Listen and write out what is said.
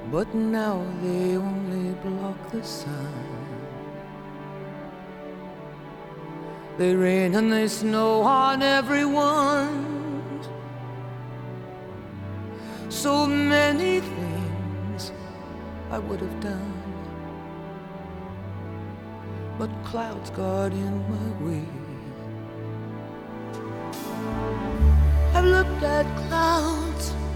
but now they only block the sun. They rain and they snow on everyone. So many things I would have done, but clouds got in my way. I've looked at clouds